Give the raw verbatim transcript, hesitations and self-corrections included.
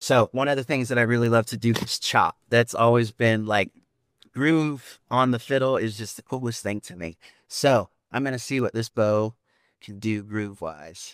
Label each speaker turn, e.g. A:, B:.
A: So one of the things that I really love to do is chop. That's always been like groove on the fiddle is just the coolest thing to me. So I'm gonna see what this bow can do groove wise.